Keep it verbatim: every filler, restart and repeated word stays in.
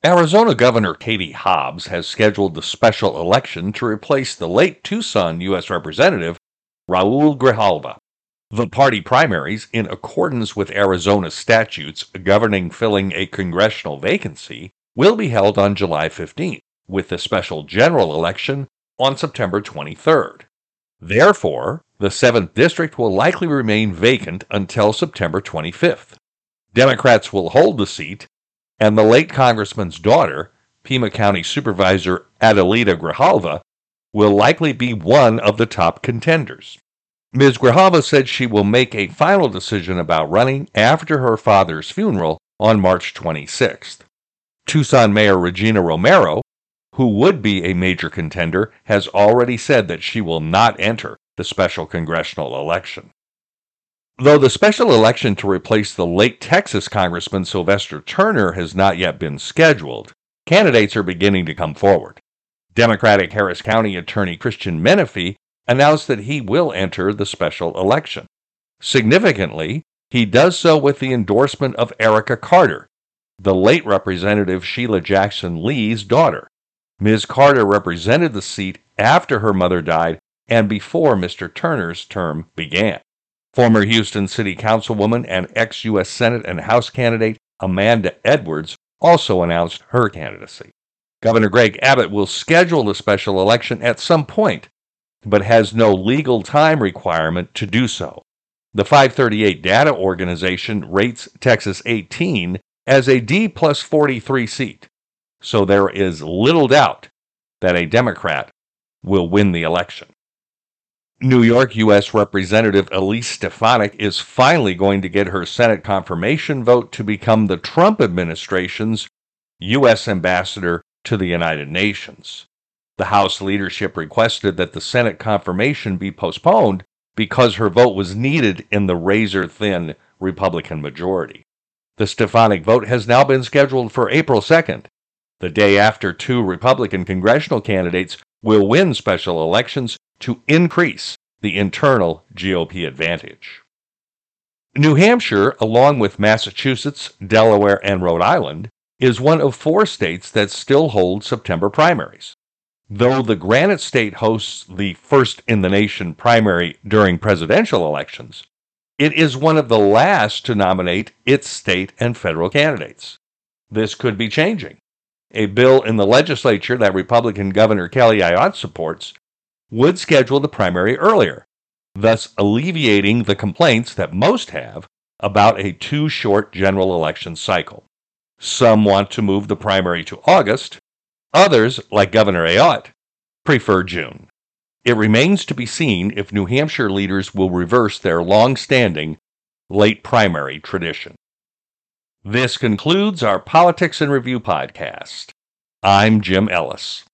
Arizona Governor Katie Hobbs has scheduled the special election to replace the late Tucson U S Representative Raul Grijalva. The party primaries, in accordance with Arizona statutes governing filling a congressional vacancy, will be held on July fifteenth, with the special general election on September twenty-third. Therefore, the seventh District will likely remain vacant until September twenty-fifth. Democrats will hold the seat, and the late congressman's daughter, Pima County Supervisor Adelita Grijalva, will likely be one of the top contenders. Miz Grijalva said she will make a final decision about running after her father's funeral on March twenty-sixth. Tucson Mayor Regina Romero, who would be a major contender, has already said that she will not enter the special congressional election. Though the special election to replace the late Texas Congressman Sylvester Turner has not yet been scheduled, candidates are beginning to come forward. Democratic Harris County Attorney Christian Menefee announced that he will enter the special election. Significantly, he does so with the endorsement of Erica Carter, the late Representative Sheila Jackson Lee's daughter. Miz Carter represented the seat after her mother died and before Mister Turner's term began. Former Houston City Councilwoman and ex-U S Senate and House candidate Amanda Edwards also announced her candidacy. Governor Greg Abbott will schedule the special election at some point, but has no legal time requirement to do so. The five thirty-eight Data Organization rates Texas eighteen as a D plus forty-three seat, so there is little doubt that a Democrat will win the election. New York U S Representative Elise Stefanik is finally going to get her Senate confirmation vote to become the Trump administration's U S ambassador to the United Nations. The House leadership requested that the Senate confirmation be postponed because her vote was needed in the razor-thin Republican majority. The Stefanik vote has now been scheduled for April second, the day after two Republican congressional candidates will win special elections to increase the internal G O P advantage. New Hampshire, along with Massachusetts, Delaware, and Rhode Island, is one of four states that still hold September primaries. Though the Granite State hosts the first-in-the-nation primary during presidential elections, it is one of the last to nominate its state and federal candidates. This could be changing. A bill in the legislature that Republican Governor Kelly Ayotte supports would schedule the primary earlier, thus alleviating the complaints that most have about a too short general election cycle. Some want to move the primary to August. Others, like Governor Ayotte, prefer June. It remains to be seen if New Hampshire leaders will reverse their long-standing late primary tradition. This concludes our Politics in Review podcast. I'm Jim Ellis.